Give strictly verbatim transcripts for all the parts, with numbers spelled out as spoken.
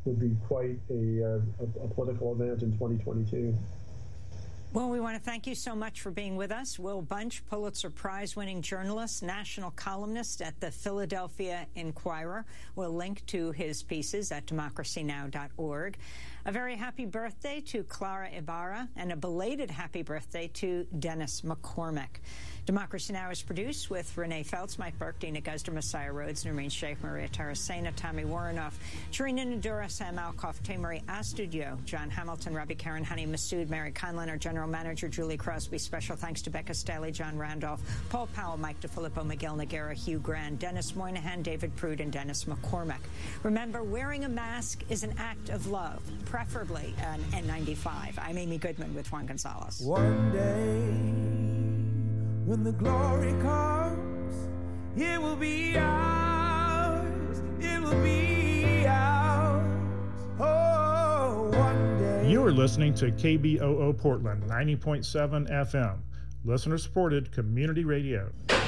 would be quite a, uh, a, a political event in twenty twenty-two. Well, we want to thank you so much for being with us. Will Bunch, Pulitzer Prize-winning journalist, national columnist at the Philadelphia Inquirer. We'll link to his pieces at democracy now dot org. A very happy birthday to Clara Ibarra and a belated happy birthday to Dennis McCormick. Democracy Now! Is produced with Renee Feltz, Mike Burke, Dina Guzder, Messiah Rhodes, Noreen Sheikh, Maria Tarasena, Tommy Warrenoff, Sharina Nadura, Sam Alkoff, Tamery Astudio, John Hamilton, Robbie Karen, Honey Massoud, Mary Conlin, our General Manager, Julie Crosby. Special thanks to Becca Staley, John Randolph, Paul Powell, Mike DeFilippo, Miguel Noguera, Hugh Grand, Dennis Moynihan, David Prude, and Dennis McCormick. Remember, wearing a mask is an act of love, preferably an N ninety-five. I'm Amy Goodman with Juan Gonzalez. One day, when the glory comes, it will be ours, it will be ours, oh, one day. You are listening to K B O O Portland, ninety point seven F M, listener-supported community radio.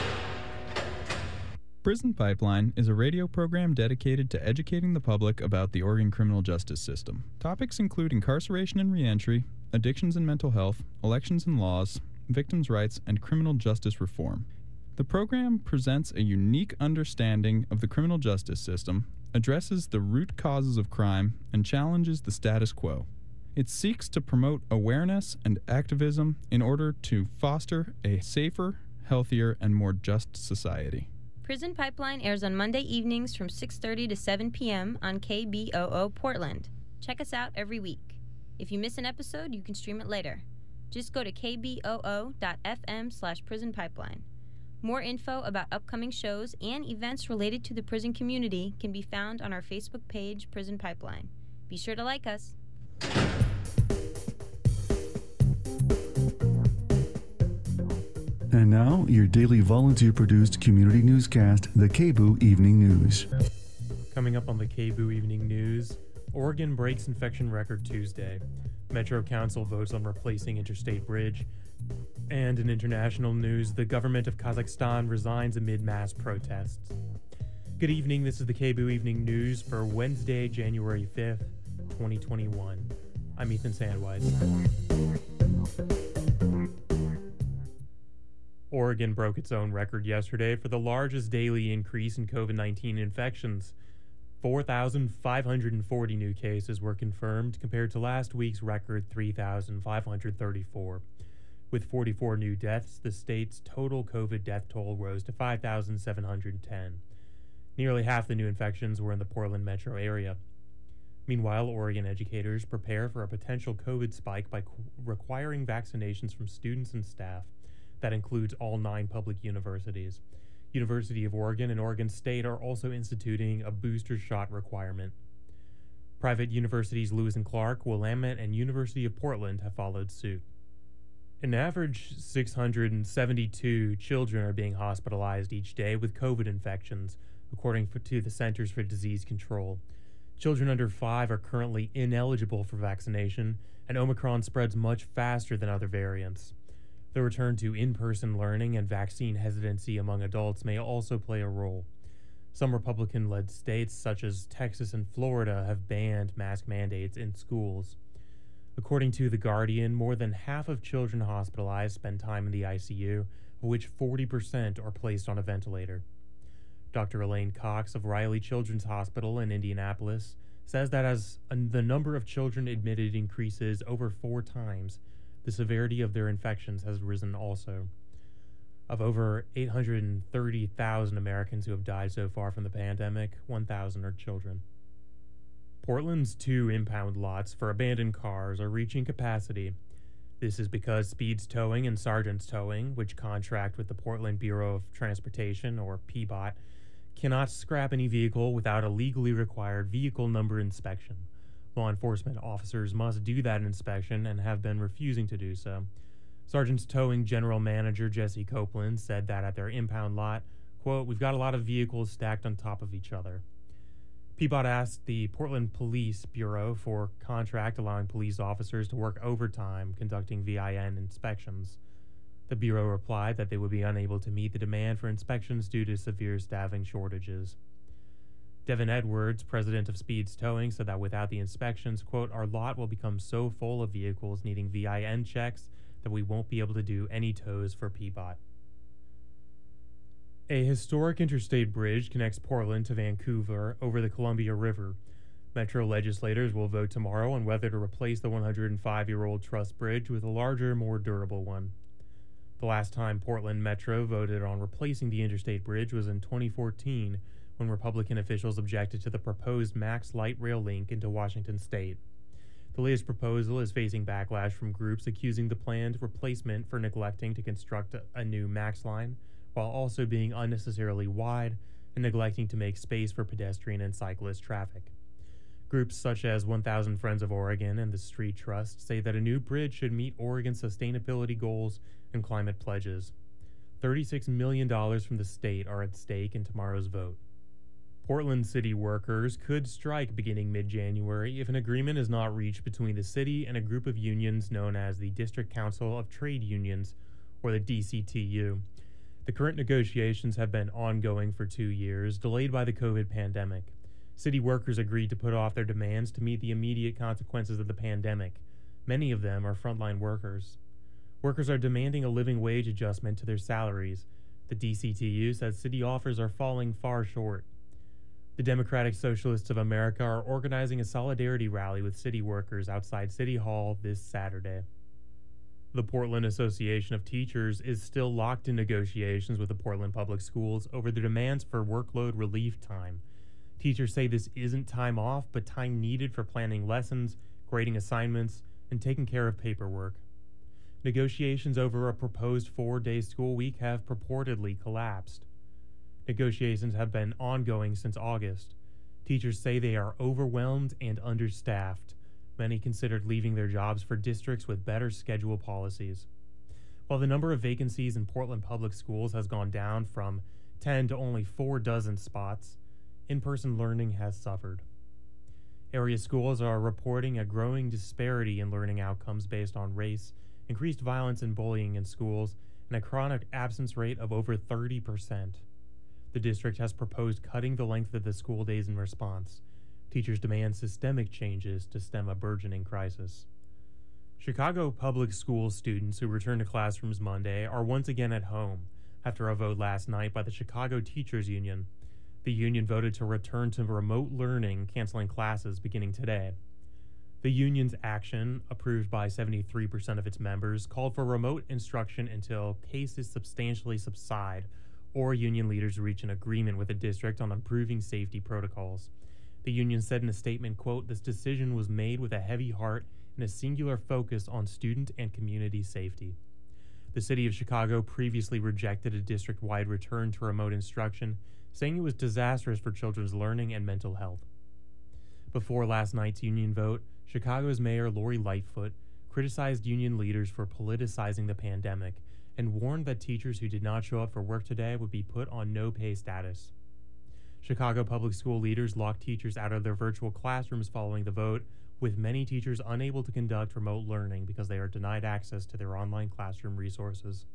Prison Pipeline is a radio program dedicated to educating the public about the Oregon criminal justice system. Topics include incarceration and reentry, addictions and mental health, elections and laws, victims' rights, and criminal justice reform. The program presents a unique understanding of the criminal justice system, addresses the root causes of crime, and challenges the status quo. It seeks to promote awareness and activism in order to foster a safer, healthier, and more just society. Prison Pipeline airs on Monday evenings from six thirty to seven p.m. on K B O O Portland. Check us out every week. If you miss an episode, you can stream it later. Just go to k b o o dot f m slash prison pipeline. More info about upcoming shows and events related to the prison community can be found on our Facebook page, Prison Pipeline. Be sure to like us. And now, your daily volunteer-produced community newscast, the K B O O Evening News. Coming up on the K B O O Evening News, Oregon breaks infection record Tuesday. Metro Council votes on replacing Interstate Bridge. And in international news, the government of Kazakhstan resigns amid mass protests. Good evening, this is the K B O O Evening News for Wednesday, January fifth, twenty twenty-one. I'm Ethan Sandweiss. Oregon broke its own record yesterday for the largest daily increase in COVID nineteen infections. four thousand five hundred forty new cases were confirmed compared to last week's record three thousand five hundred thirty-four. With forty-four new deaths, the state's total COVID death toll rose to five thousand seven hundred ten. Nearly half the new infections were in the Portland metro area. Meanwhile, Oregon educators prepare for a potential COVID spike by qu- requiring vaccinations from students and staff. That includes all nine public universities. University of Oregon and Oregon State are also instituting a booster shot requirement. Private universities Lewis and Clark, Willamette, and University of Portland have followed suit. An average six hundred seventy-two children are being hospitalized each day with COVID infections, according to the Centers for Disease Control. Children under five are currently ineligible for vaccination, and Omicron spreads much faster than other variants. The return to in-person learning and vaccine hesitancy among adults may also play a role. Some Republican-led states, such as Texas and Florida, have banned mask mandates in schools. According to The Guardian, more than half of children hospitalized spend time in the I C U, of which forty percent are placed on a ventilator. Doctor Elaine Cox of Riley Children's Hospital in Indianapolis says that as the number of children admitted increases over four times, the severity of their infections has risen also. Of over eight hundred thirty thousand Americans who have died so far from the pandemic, one thousand are children. Portland's two impound lots for abandoned cars are reaching capacity. This is because Speeds Towing and Sargent's Towing, which contract with the Portland Bureau of Transportation, or P B O T, cannot scrap any vehicle without a legally required vehicle number inspection. Law enforcement officers must do that inspection and have been refusing to do so. Sargent's Towing General Manager Jesse Copeland said that at their impound lot, quote, "We've got a lot of vehicles stacked on top of each other." P B O T asked the Portland Police Bureau for contract allowing police officers to work overtime conducting V I N inspections. The Bureau replied that they would be unable to meet the demand for inspections due to severe staffing shortages. Devin Edwards, president of Speeds Towing, said that without the inspections, quote, our lot will become so full of vehicles needing V I N checks that we won't be able to do any tows for P B O T. A historic interstate bridge connects Portland to Vancouver over the Columbia River. Metro legislators will vote tomorrow on whether to replace the one hundred five-year-old truss bridge with a larger, more durable one. The last time Portland Metro voted on replacing the interstate bridge was in twenty fourteen, when Republican officials objected to the proposed Max Light Rail link into Washington state. The latest proposal is facing backlash from groups accusing the planned replacement for neglecting to construct a, a new Max line, while also being unnecessarily wide and neglecting to make space for pedestrian and cyclist traffic. Groups such as one thousand Friends of Oregon and the Street Trust say that a new bridge should meet Oregon's sustainability goals and climate pledges. thirty-six million dollars from the state are at stake in tomorrow's vote. Portland city workers could strike beginning mid-January if an agreement is not reached between the city and a group of unions known as the District Council of Trade Unions, or the D C T U. The current negotiations have been ongoing for two years, delayed by the COVID pandemic. City workers agreed to put off their demands to meet the immediate consequences of the pandemic. Many of them are frontline workers. Workers are demanding a living wage adjustment to their salaries. The D C T U says city offers are falling far short. The Democratic Socialists of America are organizing a solidarity rally with city workers outside City Hall this Saturday. The Portland Association of Teachers is still locked in negotiations with the Portland Public Schools over their demands for workload relief time. Teachers say this isn't time off, but time needed for planning lessons, grading assignments, and taking care of paperwork. Negotiations over a proposed four-day school week have purportedly collapsed. Negotiations have been ongoing since August. Teachers say they are overwhelmed and understaffed. Many considered leaving their jobs for districts with better schedule policies. While the number of vacancies in Portland public schools has gone down from ten to only four dozen spots, in-person learning has suffered. Area schools are reporting a growing disparity in learning outcomes based on race, increased violence and bullying in schools, and a chronic absence rate of over thirty percent. The district has proposed cutting the length of the school days in response. Teachers demand systemic changes to stem a burgeoning crisis. Chicago public school students who return to classrooms Monday are once again at home after a vote last night by the Chicago Teachers Union. The union voted to return to remote learning, canceling classes beginning today. The union's action, approved by seventy-three percent of its members, called for remote instruction until cases substantially subside or union leaders reach an agreement with the district on improving safety protocols. The union said in a statement, quote, this decision was made with a heavy heart and a singular focus on student and community safety. The city of Chicago previously rejected a district-wide return to remote instruction, saying it was disastrous for children's learning and mental health. Before last night's union vote, Chicago's Mayor Lori Lightfoot criticized union leaders for politicizing the pandemic and warned that teachers who did not show up for work today would be put on no-pay status. Chicago public school leaders locked teachers out of their virtual classrooms following the vote, with many teachers unable to conduct remote learning because they are denied access to their online classroom resources.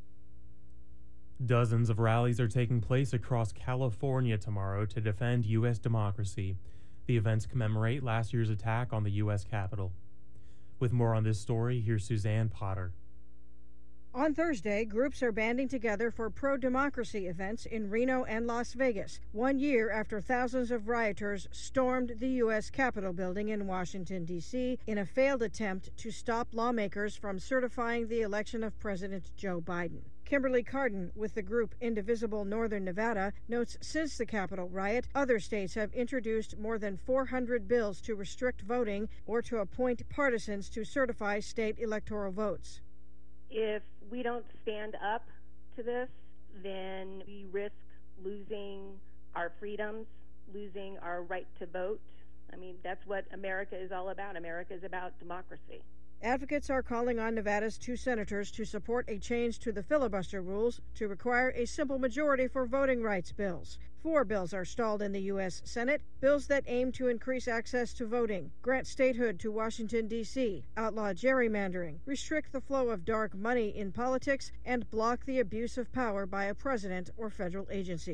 Dozens of rallies are taking place across California tomorrow to defend U S democracy. The events commemorate last year's attack on the U S Capitol. With more on this story, here's Suzanne Potter. On Thursday, groups are banding together for pro-democracy events in Reno and Las Vegas, one year after thousands of rioters stormed the U S Capitol building in Washington, D C in a failed attempt to stop lawmakers from certifying the election of President Joe Biden. Kimberly Cardin with the group Indivisible Northern Nevada notes since the Capitol riot, other states have introduced more than four hundred bills to restrict voting or to appoint partisans to certify state electoral votes. If we don't stand up to this, then we risk losing our freedoms, losing our right to vote. I mean, that's what America is all about. America is about democracy. Advocates are calling on Nevada's two senators to support a change to the filibuster rules to require a simple majority for voting rights bills. Four bills are stalled in the U S Senate, bills that aim to increase access to voting, grant statehood to Washington, D C, outlaw gerrymandering, restrict the flow of dark money in politics, and block the abuse of power by a president or federal agencies.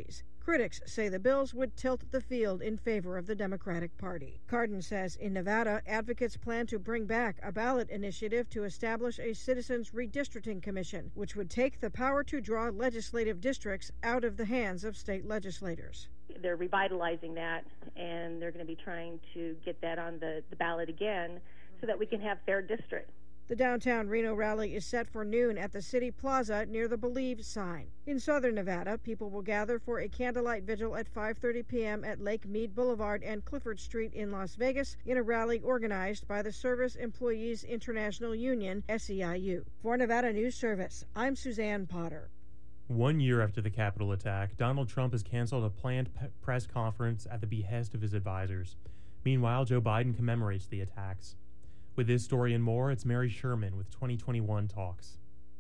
Critics say the bills would tilt the field in favor of the Democratic Party. Cardin says in Nevada, advocates plan to bring back a ballot initiative to establish a Citizens Redistricting Commission, which would take the power to draw legislative districts out of the hands of state legislators. They're revitalizing that, and they're going to be trying to get that on the, the ballot again so that we can have fair districts. The downtown Reno rally is set for noon at the City Plaza near the Believe sign. In southern Nevada, people will gather for a candlelight vigil at five thirty p.m. at Lake Mead Boulevard and Clifford Street in Las Vegas in a rally organized by the Service Employees International Union, S E I U. For Nevada News Service, I'm Suzanne Potter. One year after the Capitol attack, Donald Trump has canceled a planned pe- press conference at the behest of his advisors. Meanwhile, Joe Biden commemorates the attacks. With this story and more, it's Mary Sherman with twenty twenty-one Talks.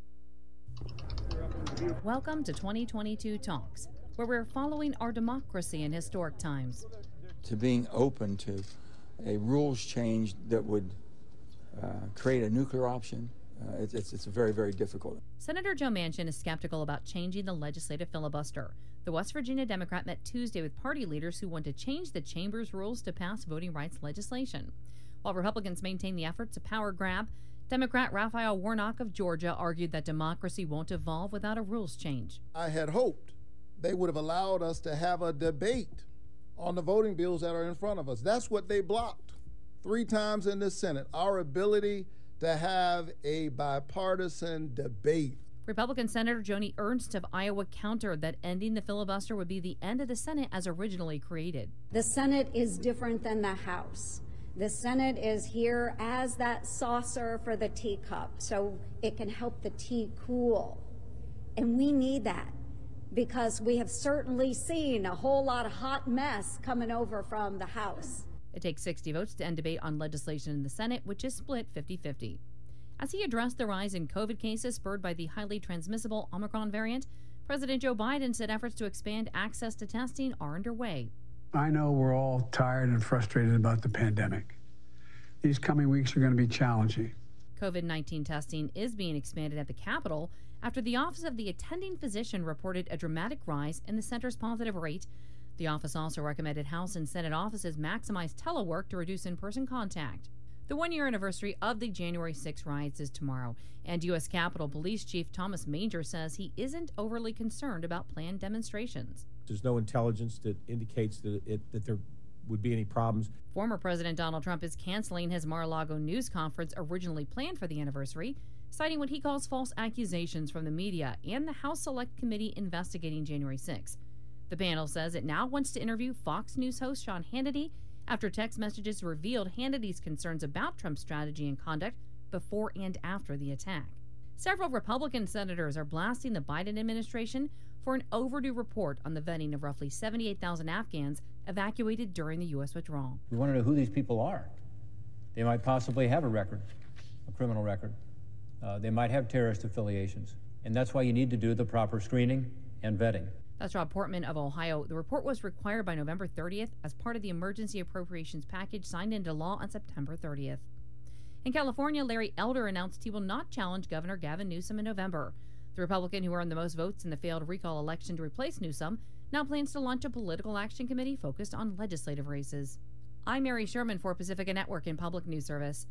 Welcome to twenty twenty-two Talks, where we're following our democracy in historic times. To being open to a rules change that would uh, create a nuclear option, uh, it's, it's, it's very, very difficult. Senator Joe Manchin is skeptical about changing the legislative filibuster. The West Virginia Democrat met Tuesday with party leaders who want to change the chamber's rules to pass voting rights legislation. While Republicans maintain the effort to power grab, Democrat Raphael Warnock of Georgia argued that democracy won't evolve without a rules change. I had hoped they would have allowed us to have a debate on the voting bills that are in front of us. That's what they blocked three times in the Senate, our ability to have a bipartisan debate. Republican Senator Joni Ernst of Iowa countered that ending the filibuster would be the end of the Senate as originally created. The Senate is different than the House. The Senate is here as that saucer for the teacup, so it can help the tea cool. And we need that because we have certainly seen a whole lot of hot mess coming over from the House. It takes sixty votes to end debate on legislation in the Senate, which is split fifty-fifty. As he addressed the rise in COVID cases spurred by the highly transmissible Omicron variant, President Joe Biden said efforts to expand access to testing are underway. I know we're all tired and frustrated about the pandemic. These coming weeks are going to be challenging. COVID nineteen testing is being expanded at the Capitol after the Office of the Attending Physician reported a dramatic rise in the center's positive rate. The office also recommended House and Senate offices maximize telework to reduce in-person contact. The one-year anniversary of the January sixth riots is tomorrow, and U S Capitol Police Chief Thomas Manger says he isn't overly concerned about planned demonstrations. There's no intelligence that indicates that, it, that there would be any problems. Former President Donald Trump is canceling his Mar-a-Lago news conference originally planned for the anniversary, citing what he calls false accusations from the media and the House Select Committee investigating January sixth. The panel says it now wants to interview Fox News host Sean Hannity after text messages revealed Hannity's concerns about Trump's strategy and conduct before and after the attack. Several Republican senators are blasting the Biden administration for an overdue report on the vetting of roughly seventy-eight thousand Afghans evacuated during the U S withdrawal. We want to know who these people are. They might possibly have a record, a criminal record. Uh, they might have terrorist affiliations. And that's why you need to do the proper screening and vetting. That's Rob Portman of Ohio. The report was required by November thirtieth as part of the emergency appropriations package signed into law on September thirtieth. In California, Larry Elder announced he will not challenge Governor Gavin Newsom in November. The Republican who earned the most votes in the failed recall election to replace Newsom now plans to launch a political action committee focused on legislative races. I'm Mary Sherman for Pacifica Network and Public News Service.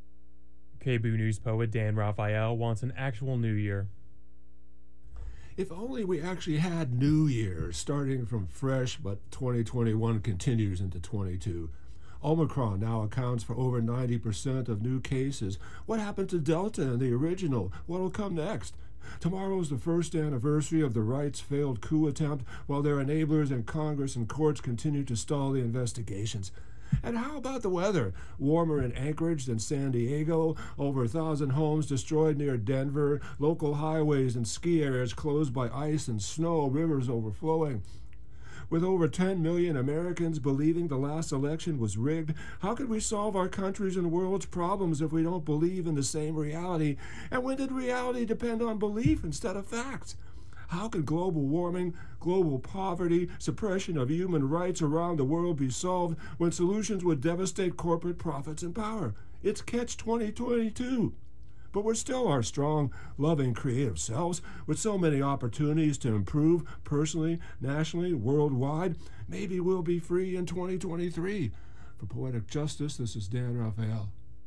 K B O O News poet Dan Raphael wants an actual New Year. If only we actually had New Year, starting from fresh, but twenty twenty-one continues into twenty-two. Omicron now accounts for over ninety percent of new cases. What happened to Delta and the original? What will come next? Tomorrow's the first anniversary of the right's failed coup attempt, while their enablers in Congress and courts continue to stall the investigations. And how about the weather? Warmer in Anchorage than San Diego, over a thousand homes destroyed near Denver, local highways and ski areas closed by ice and snow, rivers overflowing. With over ten million Americans believing the last election was rigged, how could we solve our country's and world's problems if we don't believe in the same reality? And when did reality depend on belief instead of facts? How could global warming, global poverty, suppression of human rights around the world be solved when solutions would devastate corporate profits and power? It's catch twenty twenty-two. but we're still our strong, loving, creative selves with so many opportunities to improve personally, nationally, worldwide. Maybe we'll be free in twenty twenty-three. For Poetic Justice, this is Dan Raphael.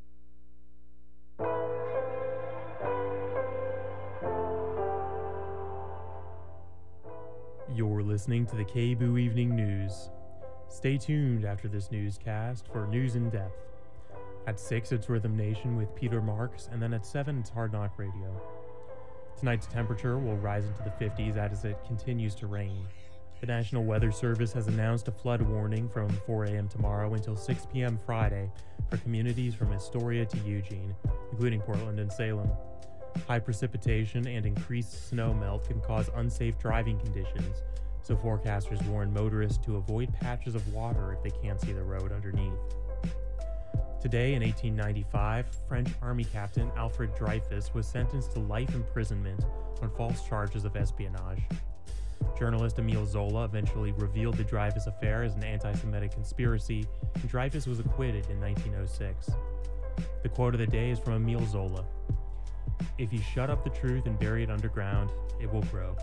You're listening to the K B O O Evening News. Stay tuned after this newscast for News in Depth. At six, it's Rhythm Nation with Peter Marks, and then at seven, it's Hard Knock Radio. Tonight's temperature will rise into the fifties as it continues to rain. The National Weather Service has announced a flood warning from four a.m. tomorrow until six p.m. Friday for communities from Astoria to Eugene, including Portland and Salem. High precipitation and increased snow melt can cause unsafe driving conditions, so forecasters warn motorists to avoid patches of water if they can't see the road underneath. Today, in eighteen ninety-five, French Army Captain Alfred Dreyfus was sentenced to life imprisonment on false charges of espionage. Journalist Emile Zola eventually revealed the Dreyfus affair as an anti-Semitic conspiracy, and Dreyfus was acquitted in nineteen oh six. The quote of the day is from Emile Zola: "If you shut up the truth and bury it underground, it will grow."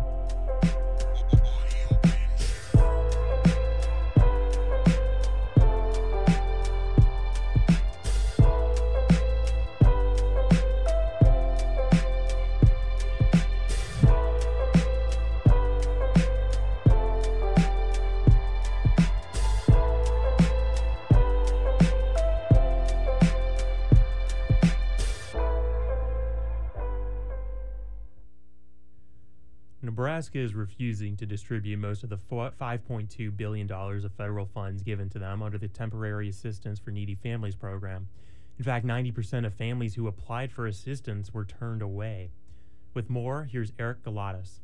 Nebraska is refusing to distribute most of the five point two billion dollars of federal funds given to them under the Temporary Assistance for Needy Families program. In fact, ninety percent of families who applied for assistance were turned away. With more, here's Eric Galatas.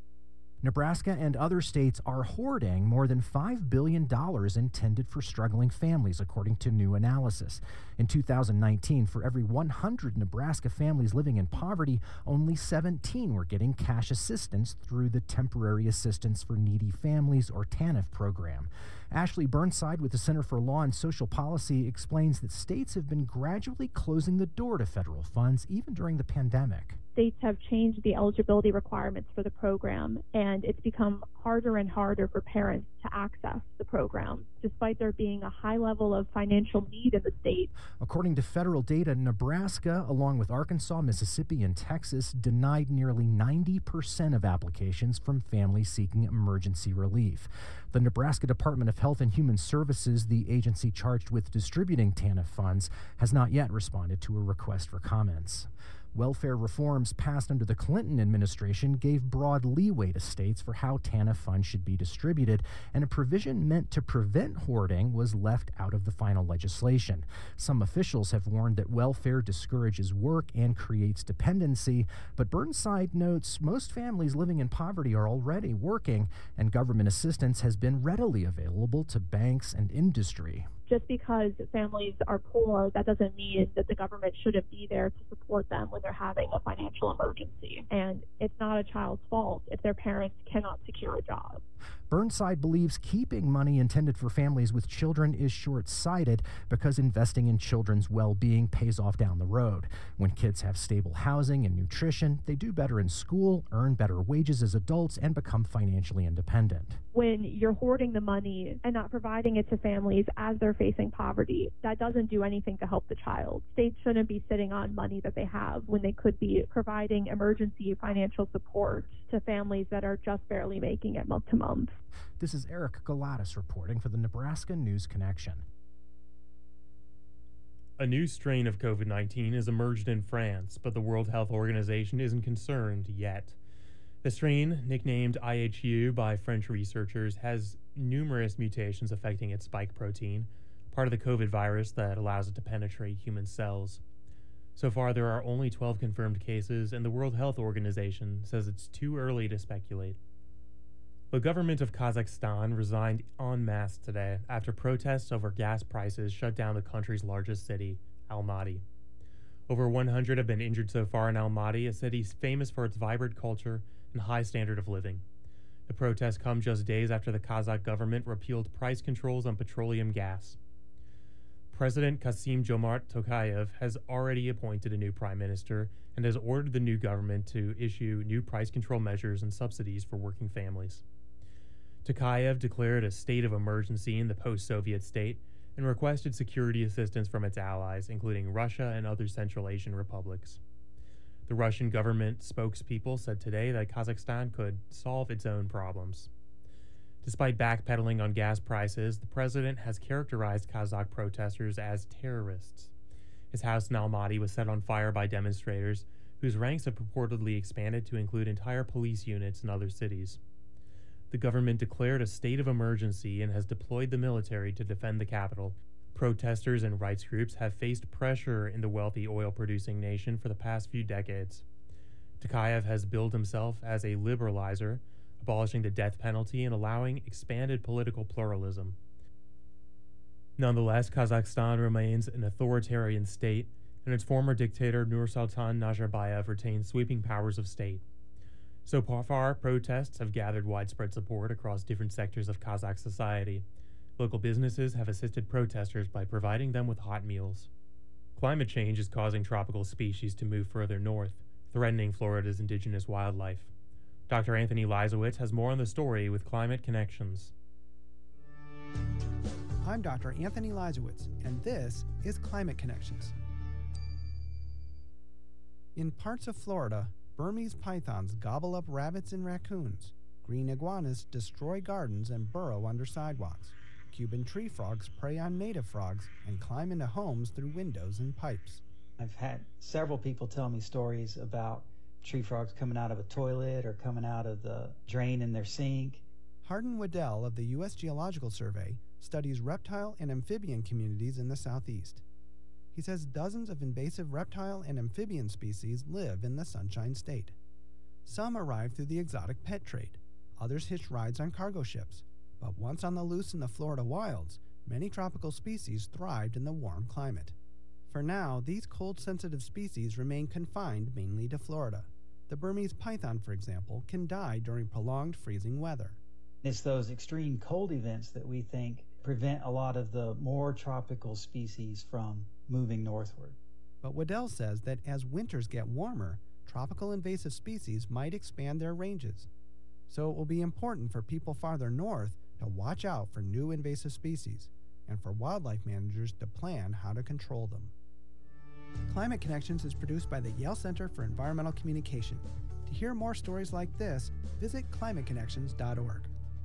Nebraska and other states are hoarding more than five billion dollars intended for struggling families, according to new analysis. In two thousand nineteen, for every one hundred Nebraska families living in poverty, only seventeen were getting cash assistance through the Temporary Assistance for Needy Families, or TANF program. Ashley Burnside with the Center for Law and Social Policy explains that states have been gradually closing the door to federal funds, even during the pandemic. States have changed the eligibility requirements for the program, and it's become harder and harder for parents to access the program, despite there being a high level of financial need in the state. According to federal data, Nebraska, along with Arkansas, Mississippi, and Texas, denied nearly ninety percent of applications from families seeking emergency relief. The Nebraska Department of Health and Human Services, the agency charged with distributing TANF funds, has not yet responded to a request for comments. Welfare reforms passed under the Clinton administration gave broad leeway to states for how TANF funds should be distributed, and a provision meant to prevent hoarding was left out of the final legislation. Some officials have warned that welfare discourages work and creates dependency, but Burnside notes most families living in poverty are already working, and government assistance has been readily available to banks and industry. Just because families are poor, that doesn't mean that the government shouldn't be there to support them when they're having a financial emergency. And it's not a child's fault if their parents cannot secure a job. Burnside believes keeping money intended for families with children is short-sighted because investing in children's well-being pays off down the road. When kids have stable housing and nutrition, they do better in school, earn better wages as adults, and become financially independent. When you're hoarding the money and not providing it to families as they're facing poverty, that doesn't do anything to help the child. States shouldn't be sitting on money that they have when they could be providing emergency financial support to families that are just barely making it month to month. This is Eric Galatas reporting for the Nebraska News Connection. A new strain of COVID nineteen has emerged in France, but the World Health Organization isn't concerned yet. The strain, nicknamed I H U by French researchers, has numerous mutations affecting its spike protein, part of the COVID virus that allows it to penetrate human cells. So far, there are only twelve confirmed cases, and the World Health Organization says it's too early to speculate. The government of Kazakhstan resigned en masse today after protests over gas prices shut down the country's largest city, Almaty. Over one hundred have been injured so far in Almaty, a city famous for its vibrant culture and high standard of living. The protests come just days after the Kazakh government repealed price controls on petroleum gas. President Kassym-Jomart Tokayev has already appointed a new prime minister and has ordered the new government to issue new price control measures and subsidies for working families. Tokayev declared a state of emergency in the post-Soviet state and requested security assistance from its allies, including Russia and other Central Asian republics. The Russian government spokespeople said today that Kazakhstan could solve its own problems. Despite backpedaling on gas prices, the president has characterized Kazakh protesters as terrorists. His house in Almaty was set on fire by demonstrators, whose ranks have purportedly expanded to include entire police units in other cities. The government declared a state of emergency and has deployed the military to defend the capital. Protesters and rights groups have faced pressure in the wealthy oil-producing nation for the past few decades. Tokayev has billed himself as a liberalizer, abolishing the death penalty and allowing expanded political pluralism. Nonetheless, Kazakhstan remains an authoritarian state, and its former dictator Nursultan Nazarbayev retains sweeping powers of state. So far, protests have gathered widespread support across different sectors of Kazakh society. Local businesses have assisted protesters by providing them with hot meals. Climate change is causing tropical species to move further north, threatening Florida's indigenous wildlife. Doctor Anthony Leisowitz has more on the story with Climate Connections. I'm Doctor Anthony Leisowitz, and this is Climate Connections. In parts of Florida, Burmese pythons gobble up rabbits and raccoons. Green iguanas destroy gardens and burrow under sidewalks. Cuban tree frogs prey on native frogs and climb into homes through windows and pipes. I've had several people tell me stories about tree frogs coming out of a toilet or coming out of the drain in their sink. Hardin Waddell of the U S Geological Survey studies reptile and amphibian communities in the southeast. He says dozens of invasive reptile and amphibian species live in the Sunshine State. Some arrive through the exotic pet trade. Others hitch rides on cargo ships. But once on the loose in the Florida wilds, many tropical species thrived in the warm climate. For now, these cold-sensitive species remain confined mainly to Florida. The Burmese python, for example, can die during prolonged freezing weather. It's those extreme cold events that we think prevent a lot of the more tropical species from moving northward. But Waddell says that as winters get warmer, tropical invasive species might expand their ranges. So it will be important for people farther north to watch out for new invasive species, and for wildlife managers to plan how to control them. Climate Connections is produced by the Yale Center for Environmental Communication. To hear more stories like this, visit climate connections dot org.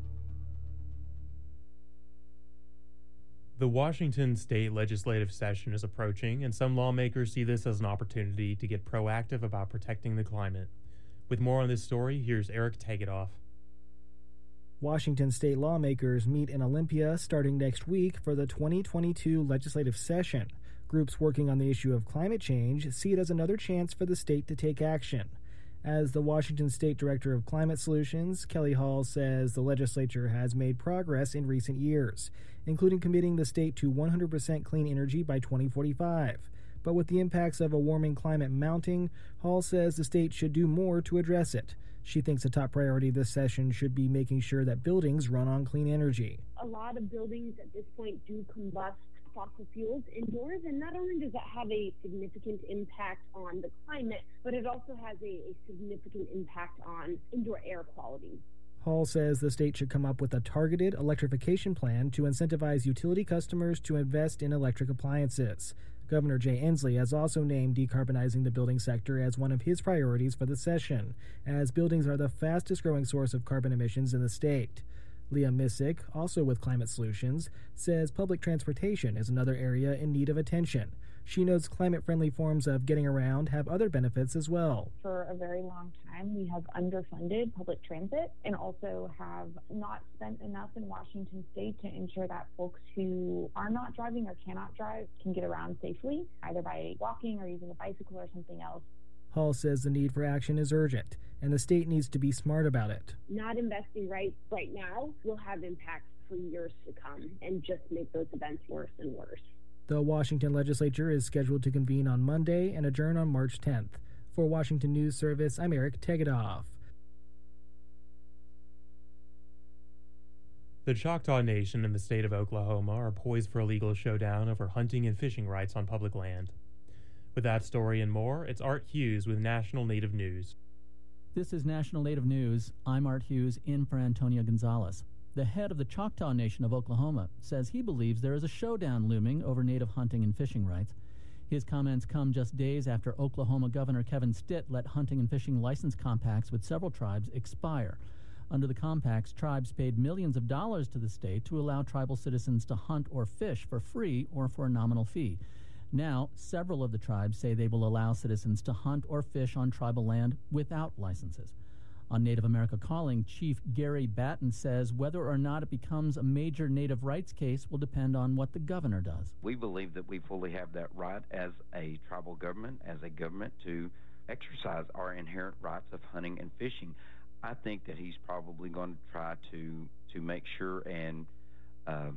The Washington state legislative session is approaching, and some lawmakers see this as an opportunity to get proactive about protecting the climate. With more on this story, here's Eric Tegedoff. Washington state lawmakers meet in Olympia starting next week for the twenty twenty-two legislative session. Groups working on the issue of climate change see it as another chance for the state to take action. As the Washington State Director of Climate Solutions, Kelly Hall says the legislature has made progress in recent years, including committing the state to one hundred percent clean energy by twenty forty-five. But with the impacts of a warming climate mounting, Hall says the state should do more to address it. She thinks a top priority this session should be making sure that buildings run on clean energy. A lot of buildings at this point do combust fossil fuels indoors, and not only does that have a significant impact on the climate, but it also has a, a significant impact on indoor air quality. Hall says the state should come up with a targeted electrification plan to incentivize utility customers to invest in electric appliances. Governor Jay Inslee has also named decarbonizing the building sector as one of his priorities for the session, as buildings are the fastest growing source of carbon emissions in the state. Leah Missick, also with Climate Solutions, says public transportation is another area in need of attention. She notes climate-friendly forms of getting around have other benefits as well. For a very long time, we have underfunded public transit and also have not spent enough in Washington state to ensure that folks who are not driving or cannot drive can get around safely, either by walking or using a bicycle or something else. Hall says the need for action is urgent, and the state needs to be smart about it. Not investing right right now will have impacts for years to come and just make those events worse and worse. The Washington legislature is scheduled to convene on Monday and adjourn on March tenth. For Washington News Service, I'm Eric Tegedoff. The Choctaw Nation and the state of Oklahoma are poised for a legal showdown over hunting and fishing rights on public land. With that story and more, it's Art Hughes with National Native News. This is National Native News. I'm Art Hughes in for Antonio Gonzalez. The head of the Choctaw Nation of Oklahoma says he believes there is a showdown looming over native hunting and fishing rights. His comments come just days after Oklahoma Governor Kevin Stitt let hunting and fishing license compacts with several tribes expire. Under the compacts, tribes paid millions of dollars to the state to allow tribal citizens to hunt or fish for free or for a nominal fee. Now, several of the tribes say they will allow citizens to hunt or fish on tribal land without licenses. On Native America Calling, Chief Gary Batten says whether or not it becomes a major native rights case will depend on what the governor does. We believe that we fully have that right as a tribal government, as a government, to exercise our inherent rights of hunting and fishing. I think that he's probably going to try to to make sure and uh,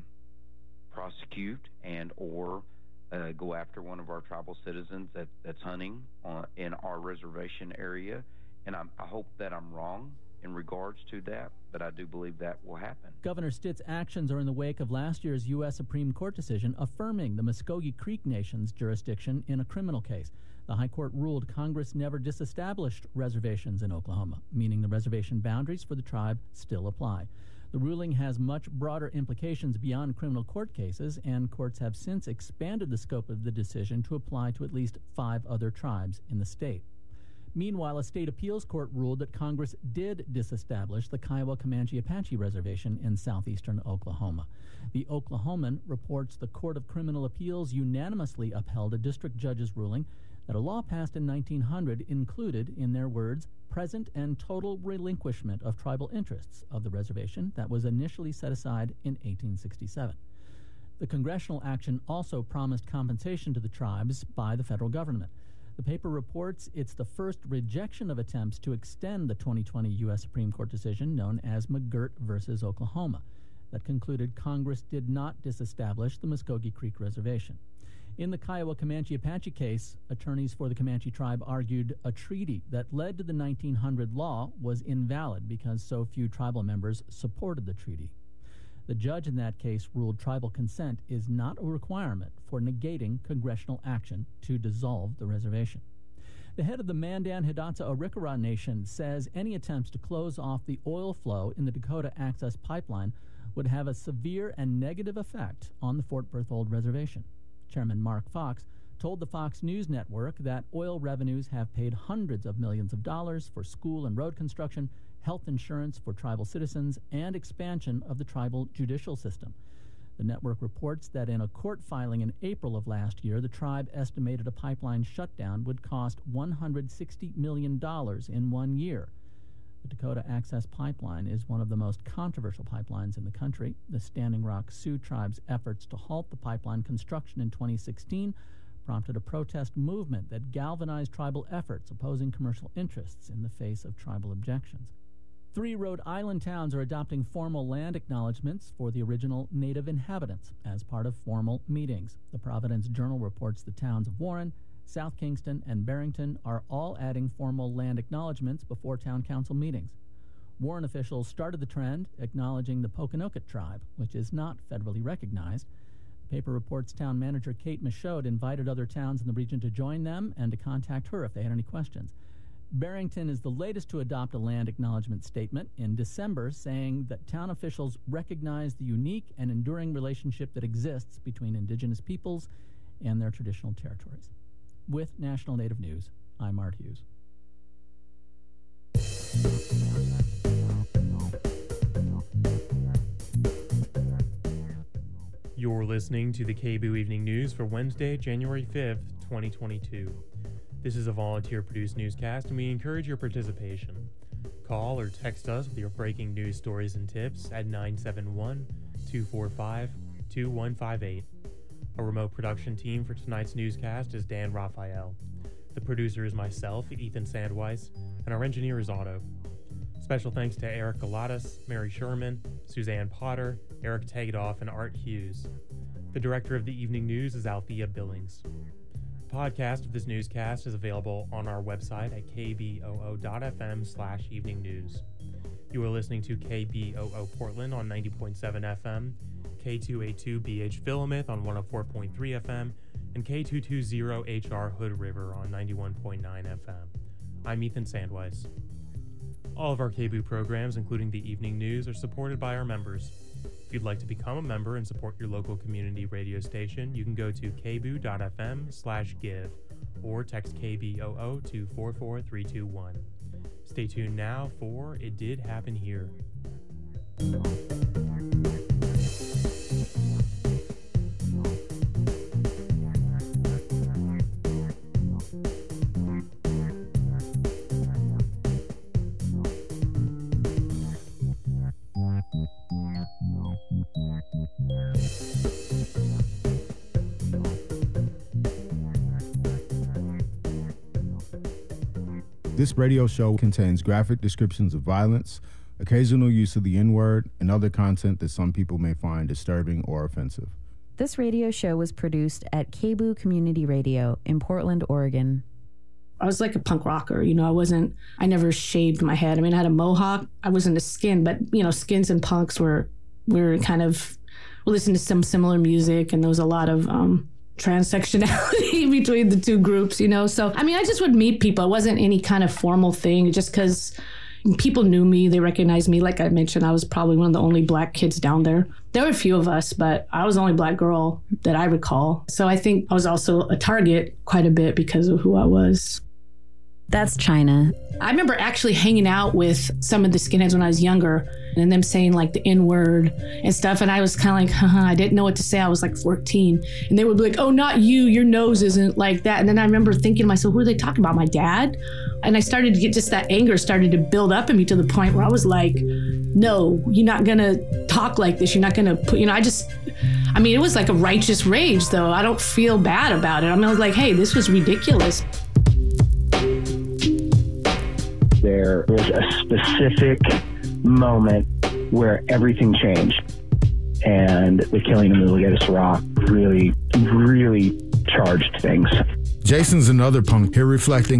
prosecute and or uh, go after one of our tribal citizens that, that's hunting on, in our reservation area. And I'm, I hope that I'm wrong in regards to that, but I do believe that will happen. Governor Stitt's actions are in the wake of last year's U S Supreme Court decision affirming the Muskogee Creek Nation's jurisdiction in a criminal case. The High Court ruled Congress never disestablished reservations in Oklahoma, meaning the reservation boundaries for the tribe still apply. The ruling has much broader implications beyond criminal court cases, and courts have since expanded the scope of the decision to apply to at least five other tribes in the state. Meanwhile, a state appeals court ruled that Congress did disestablish the Kiowa Comanche Apache Reservation in southeastern Oklahoma. The Oklahoman reports the Court of Criminal Appeals unanimously upheld a district judge's ruling that a law passed in nineteen hundred included, in their words, present and total relinquishment of tribal interests of the reservation that was initially set aside in eighteen sixty-seven. The congressional action also promised compensation to the tribes by the federal government. The paper reports it's the first rejection of attempts to extend the twenty twenty U S Supreme Court decision known as McGirt versus Oklahoma that concluded Congress did not disestablish the Muskogee Creek Reservation. In the Kiowa Comanche Apache case, attorneys for the Comanche tribe argued a treaty that led to the nineteen hundred law was invalid because so few tribal members supported the treaty. The judge in that case ruled tribal consent is not a requirement for negating congressional action to dissolve the reservation. The head of the Mandan Hidatsa Arikara Nation says any attempts to close off the oil flow in the Dakota Access Pipeline would have a severe and negative effect on the Fort Berthold Reservation. Chairman Mark Fox told the Fox News Network that oil revenues have paid hundreds of millions of dollars for school and road construction, health insurance for tribal citizens, and expansion of the tribal judicial system. The network reports that in a court filing in April of last year, the tribe estimated a pipeline shutdown would cost one hundred sixty million dollars in one year. The Dakota Access Pipeline is one of the most controversial pipelines in the country. The Standing Rock Sioux tribe's efforts to halt the pipeline construction in twenty sixteen prompted a protest movement that galvanized tribal efforts opposing commercial interests in the face of tribal objections. Three Rhode Island towns are adopting formal land acknowledgments for the original native inhabitants as part of formal meetings. The Providence Journal reports the towns of Warren, South Kingston, and Barrington are all adding formal land acknowledgments before town council meetings. Warren officials started the trend, acknowledging the Pokanoket tribe, which is not federally recognized. The paper reports town manager Kate Michaud invited other towns in the region to join them and to contact her if they had any questions. Barrington is the latest to adopt a land acknowledgement statement in December, saying that town officials recognize the unique and enduring relationship that exists between indigenous peoples and their traditional territories. With National Native News, I'm Art Hughes. You're listening to the K B O O Evening News for Wednesday, January fifth, twenty twenty-two. This is a volunteer-produced newscast, and we encourage your participation. Call or text us with your breaking news stories and tips at nine seven one, two four five, two one five eight. Our remote production team for tonight's newscast is Dan Raphael. The producer is myself, Ethan Sandweiss, and our engineer is Otto. Special thanks to Eric Galatas, Mary Sherman, Suzanne Potter, Eric Tegedoff, and Art Hughes. The director of the evening news is Althea Billings. The podcast of this newscast is available on our website at k b o o dot f m slash evening news. You are listening to K B O O Portland on ninety point seven F M, K two eighty-two B H Philomath on one oh four point three F M, and K two twenty H R Hood River on ninety-one point nine F M. I'm Ethan Sandweiss. All of our K B O O programs, including the evening news, are supported by our members. If you'd like to become a member and support your local community radio station, you can go to kboo.fm slash give or text K B O O to four four three two one. Stay tuned now for It Did Happen Here. This radio show contains graphic descriptions of violence, occasional use of the N-word, and other content that some people may find disturbing or offensive. This radio show was produced at K B O O Community Radio in Portland, Oregon. I was like a punk rocker, you know, I wasn't, I never shaved my head. I mean, I had a mohawk. I wasn't a skin, but, you know, skins and punks were, were kind of, we listened to some similar music, and there was a lot of, um, transsectionality between the two groups, you know? So, I mean, I just would meet people. It wasn't any kind of formal thing, just because people knew me, they recognized me. Like I mentioned, I was probably one of the only black kids down there. There were a few of us, but I was the only black girl that I recall. So I think I was also a target quite a bit because of who I was. That's China. I remember actually hanging out with some of the skinheads when I was younger, and them saying like the N-word and stuff. And I was kind of like, haha, I didn't know what to say. I was like fourteen. And they would be like, oh, not you. Your nose isn't like that. And then I remember thinking to myself, who are they talking about? My dad? And I started to get just that anger started to build up in me to the point where I was like, no, you're not going to talk like this. You're not going to put, you know, I just, I mean, it was like a righteous rage, though. I don't feel bad about it. I mean, I was like, hey, this was ridiculous. There was a specific moment where everything changed, and the killing of Mulugeta Sirach really, really charged things. Jason's another punk here reflecting